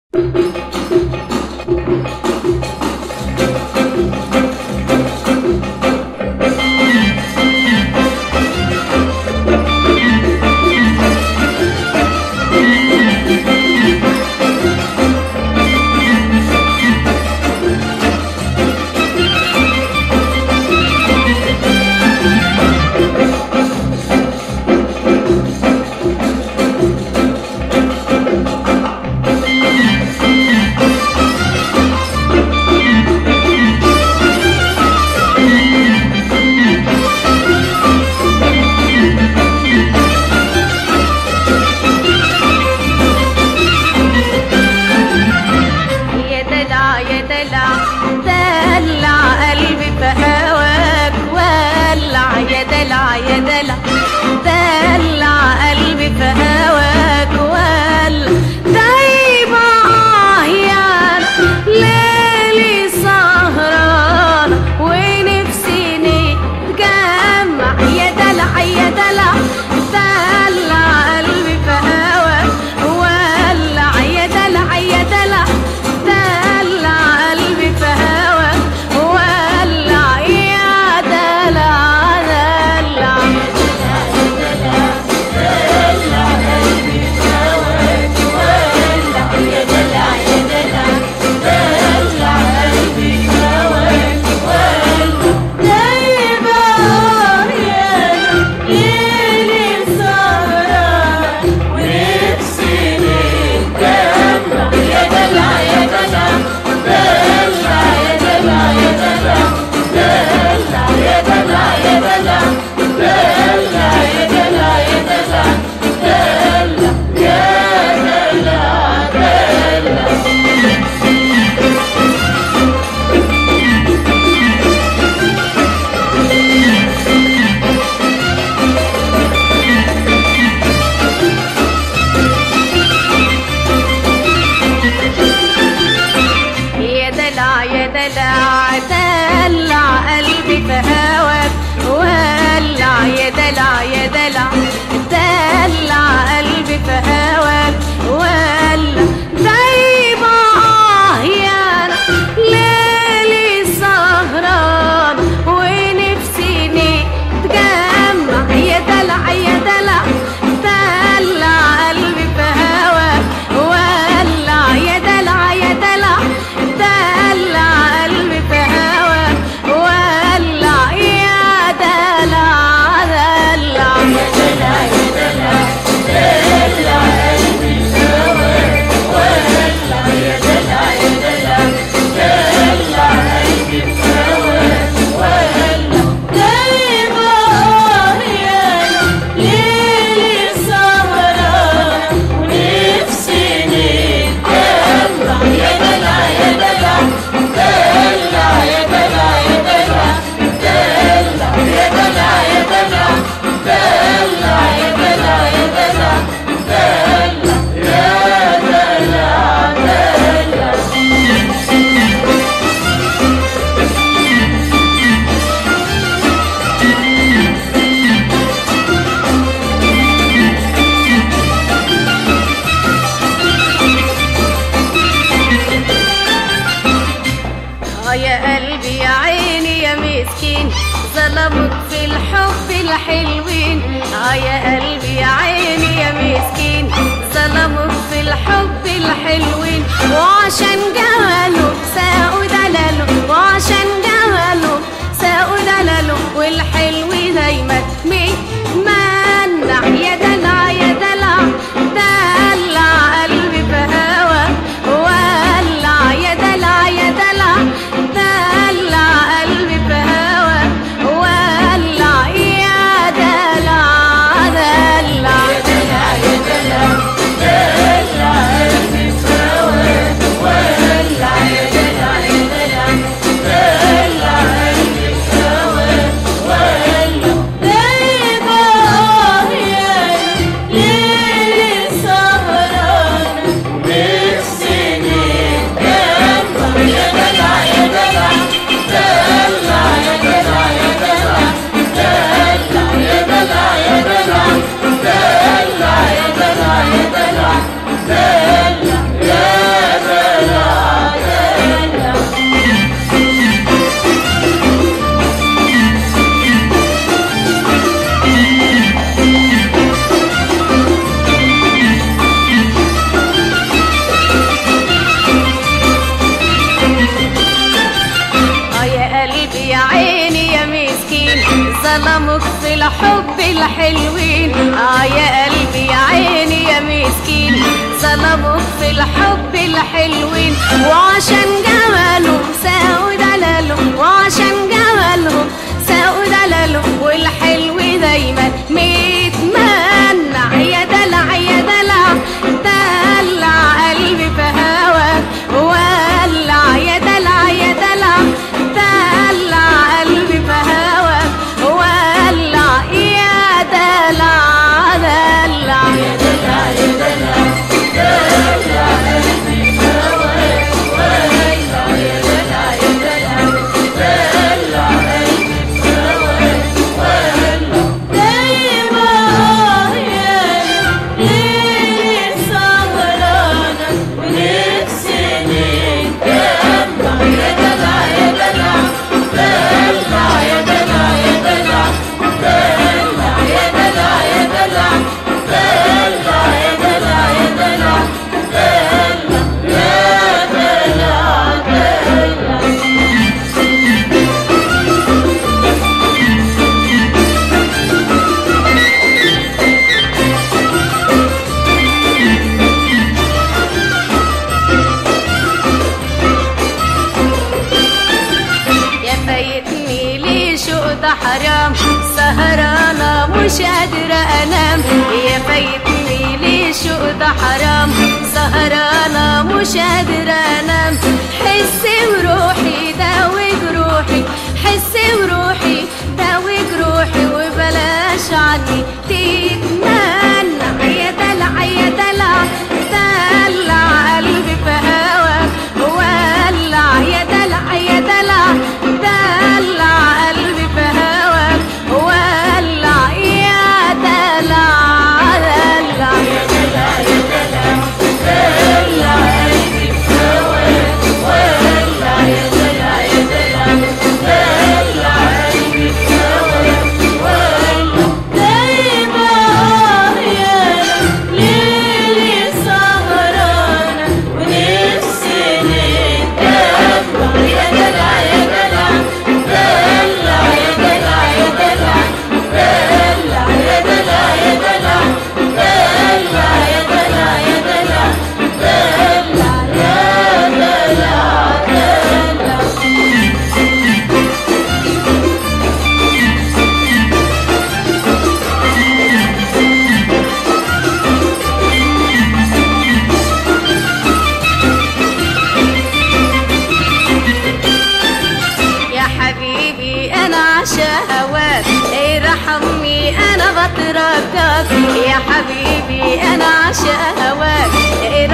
ظلمك في الحب الحلوين. يا قلبي يا عيني يا مسكين، ظلمك في الحب الحلوين. وعشان جماله ساقوا دلاله، وعشان جماله ساقوا دلاله، والحلو دايما منع. يا دلع يا دلع دلع قلبي في هوا ولع. يا دلع يا دلع دلع قلبي في هوا ولع. يا دلع دلع يا دلع يا دلع دلع قلبي في هوا ولع. الحب الحلوين. يا قلبي يا عيني يا مسكين، ظلموك في الحب الحلوين. وعشان جمالهم ساقوا دلالهم، وعشان جمالهم ساقوا دلالهم، والحلو دايما متمنع. يا دلع يا دلع دلع قلبي في هواك ولع. يا دلع يا دلع دلع قلبي في هواك ولع. يا دلع دلع يا دلع يا دلع دلع قلبي في هواك ولع. يا دلع يا دلع دلع قلبي في هواك ولع. دايما يا ليلي سهرانة ونفسي نتجمع. يا دلع يا دلع دلع يا دلع يا دلع دلع يا دلع يا دلع دلع يا دلع يا دلع دلع يا دلع دلع. يا فايتني ليه شوق ده حرام، سهرانة مش قادرة أنام. يا فايتني ليه شوق ده حرام، سهرانة مش قادرة أنام. حسي وروحي داوي جروحي، حسي وروحي داوي جروحي، وبلاش عني تتمنع. يا دلع يا دلع دلع قلبي في هواك ولع. يا دلع يا دلع دلع قلبي في هواك ولع. يا دلع دلع يا دلع يا دلع دلع قلبي في هواك ولع. يا دلع يا دلع دلع قلبي في هواك ولع. دايما يا ليلي سهرانة ونفسي نتجمع. يا دلع يا دلع دلع يا دلع يا دلع دلع يا دلع يا دلع دلع يا دلع يا دلع دلع يا دلع دلع. يا حبيبي انا عشا هواك، ارحمني انا بترجاك. يا حبيبي انا عشا هواك